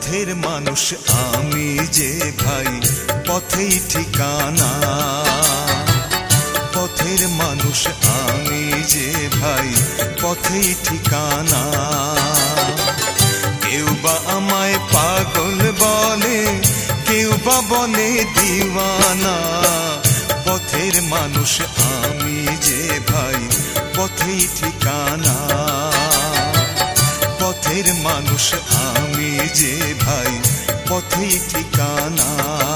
পথের মানুষ আমি যে ভাই, পথেই ঠিকানা। পথের মানুষ আমি যে ভাই, পথেই ঠিকানা। কেউ বা আমায় পাগল বলে, কেউ বা বলে দিওয়ানা। পথের মানুষ আমি যে ভাই, পথেই ঠিকানা। পথের মানুষ আমি যে ভাই, পথেই ঠিকানা।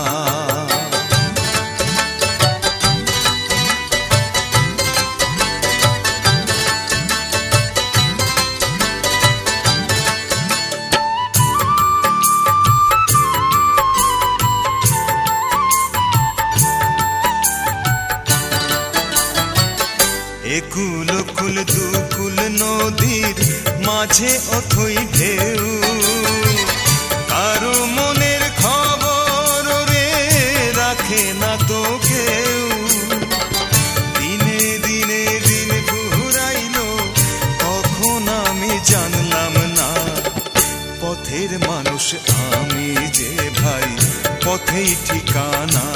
একুল কুল দুকুল নদীর মাঝে অথই ঢেউ, কারো মনের খবর রে রাখে না তো কেউ। দিনে দিনে দিন ঘুরাইলো, কখন আমি জানলাম না। পথের মানুষ আমি যে ভাই, পথেই ঠিকানা।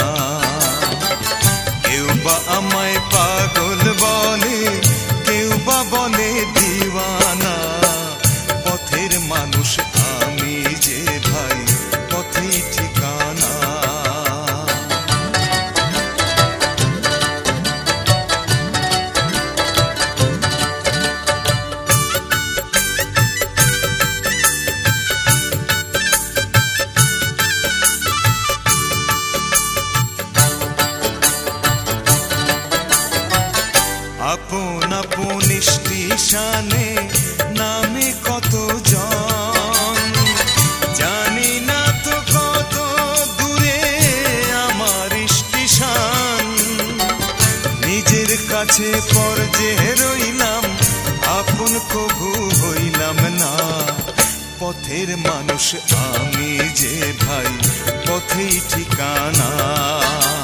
কেউ বা আমায় পাগল বলে, কেউ বা বলে দিওয়ানা। পথের মানুষ আমি যে ভাই, পথেই ঠিকানা। আপন আপন স্টেশনে নামে কত জন, জানি না তো কত দূরে আমার স্টেশন। নিজের কাছে পর যে রইলাম, আপন কবু হইলাম না। পথের মানুষ আমি যে ভাই, পথেই ঠিকানা।